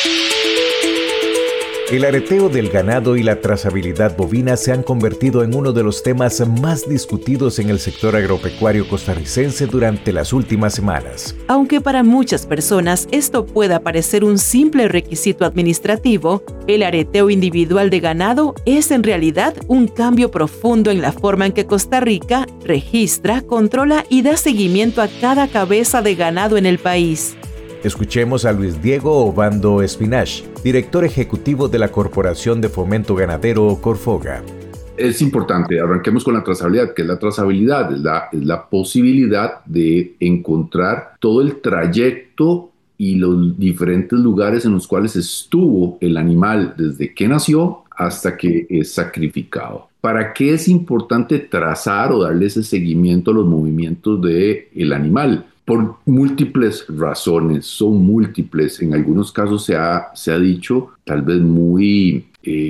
El areteo del ganado y la trazabilidad bovina se han convertido en uno de los temas más discutidos en el sector agropecuario costarricense durante las últimas semanas. Aunque para muchas personas esto pueda parecer un simple requisito administrativo, el areteo individual de ganado es en realidad un cambio profundo en la forma en que Costa Rica registra, controla y da seguimiento a cada cabeza de ganado en el país. Escuchemos a Luis Diego Obando Espinach, director ejecutivo de la Corporación de Fomento Ganadero Corfoga. Es importante, arranquemos con la trazabilidad. ¿Qué es la trazabilidad? Es la posibilidad de encontrar todo el trayecto y los diferentes lugares en los cuales estuvo el animal desde que nació hasta que es sacrificado. ¿Para qué es importante trazar o darle ese seguimiento a los movimientos del animal? Por múltiples razones, son múltiples. En algunos casos se ha dicho, tal vez muy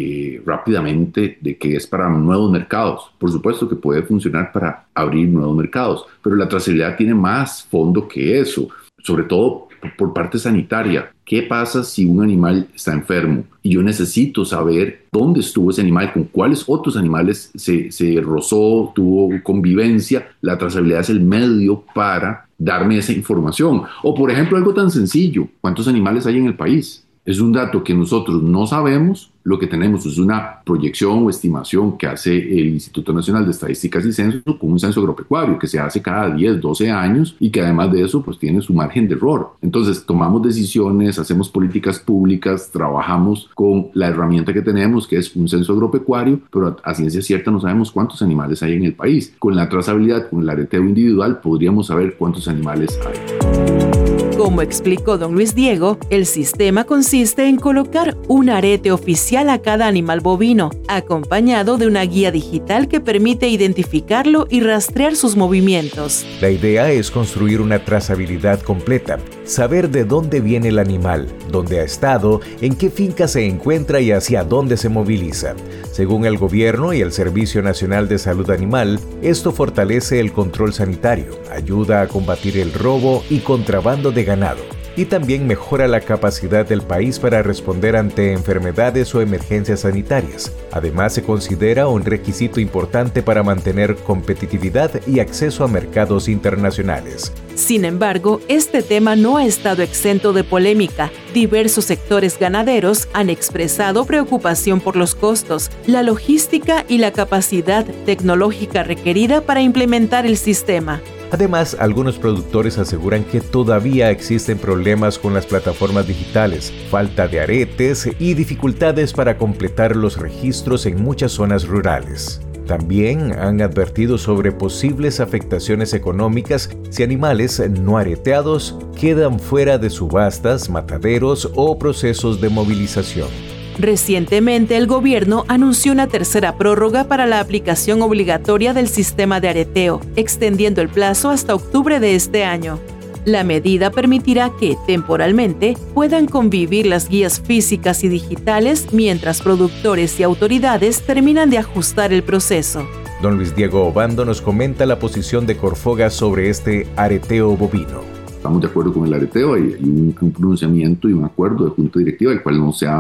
rápidamente, de que es para nuevos mercados. Por supuesto que puede funcionar para abrir nuevos mercados, pero la trazabilidad tiene más fondo que eso, sobre todo por parte sanitaria. ¿Qué pasa si un animal está enfermo y yo necesito saber dónde estuvo ese animal, con cuáles otros animales se rozó, tuvo convivencia? La trazabilidad es el medio para darme esa información. O por ejemplo, algo tan sencillo, ¿cuántos animales hay en el país? Es un dato que nosotros no sabemos. Lo que tenemos es una proyección o estimación que hace el Instituto Nacional de Estadísticas y Censos con un censo agropecuario que se hace cada 10, 12 años y que además de eso pues tiene su margen de error. Entonces tomamos decisiones, hacemos políticas públicas, trabajamos con la herramienta que tenemos, que es un censo agropecuario, pero a ciencia cierta no sabemos cuántos animales hay en el país. Con la trazabilidad, con el areteo individual, podríamos saber cuántos animales hay. Como explicó don Luis Diego, el sistema consiste en colocar un arete oficial a cada animal bovino, acompañado de una guía digital que permite identificarlo y rastrear sus movimientos. La idea es construir una trazabilidad completa, saber de dónde viene el animal, dónde ha estado, en qué finca se encuentra y hacia dónde se moviliza. Según el gobierno y el Servicio Nacional de Salud Animal, esto fortalece el control sanitario, ayuda a combatir el robo y contrabando de ganado, y también mejora la capacidad del país para responder ante enfermedades o emergencias sanitarias. Además, se considera un requisito importante para mantener competitividad y acceso a mercados internacionales. Sin embargo, este tema no ha estado exento de polémica. Diversos sectores ganaderos han expresado preocupación por los costos, la logística y la capacidad tecnológica requerida para implementar el sistema. Además, algunos productores aseguran que todavía existen problemas con las plataformas digitales, falta de aretes y dificultades para completar los registros en muchas zonas rurales. También han advertido sobre posibles afectaciones económicas si animales no areteados quedan fuera de subastas, mataderos o procesos de movilización. Recientemente, el gobierno anunció una tercera prórroga para la aplicación obligatoria del sistema de areteo, extendiendo el plazo hasta octubre de este año. La medida permitirá que, temporalmente, puedan convivir las guías físicas y digitales mientras productores y autoridades terminan de ajustar el proceso. Don Luis Diego Obando nos comenta la posición de Corfoga sobre este areteo bovino. Estamos de acuerdo con el areteo, hay un pronunciamiento y un acuerdo de junta directiva, el cual no se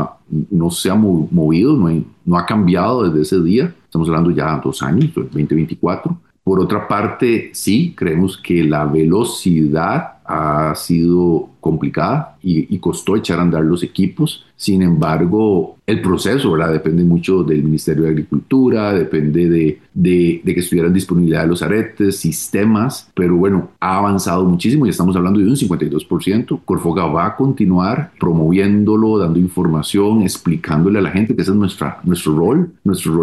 ha movido, no ha cambiado desde ese día. Estamos hablando ya de 2 años, 2024. Por otra parte, sí, creemos que la velocidad ha sido complicada y costó echar a andar los equipos. Sin embargo, el proceso, ¿verdad?, depende mucho del Ministerio de Agricultura, depende de que estuvieran disponibilidad de los aretes, sistemas, pero bueno, ha avanzado muchísimo y estamos hablando de un 52%. Corfoga va a continuar promoviéndolo, dando información, explicándole a la gente que ese es nuestro rol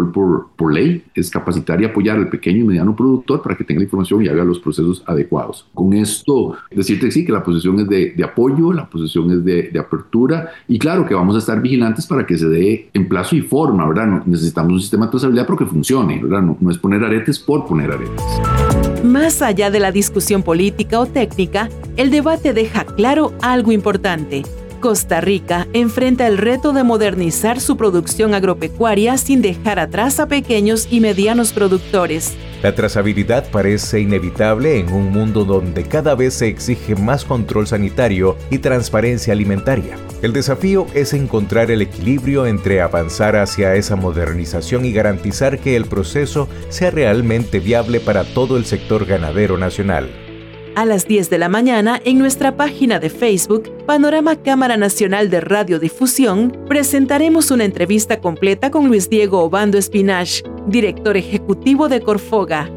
por ley, es capacitar y apoyar al pequeño y mediano productor para que tenga la información y haga los procesos adecuados. Con esto, decirte que sí, que la posición es de apoyo, la posición es de apertura y claro que vamos a estar vigilantes para que se dé en plazo y forma, ¿verdad? No, necesitamos un sistema de trazabilidad pero que funcione, ¿verdad? No es poner aretes por poner aretes. Más allá de la discusión política o técnica, el debate deja claro algo importante. Costa Rica enfrenta el reto de modernizar su producción agropecuaria sin dejar atrás a pequeños y medianos productores. La trazabilidad parece inevitable en un mundo donde cada vez se exige más control sanitario y transparencia alimentaria. El desafío es encontrar el equilibrio entre avanzar hacia esa modernización y garantizar que el proceso sea realmente viable para todo el sector ganadero nacional. A las 10 de la mañana, en nuestra página de Facebook, Panorama Cámara Nacional de Radiodifusión, presentaremos una entrevista completa con Luis Diego Obando Espinach, director ejecutivo de Corfoga.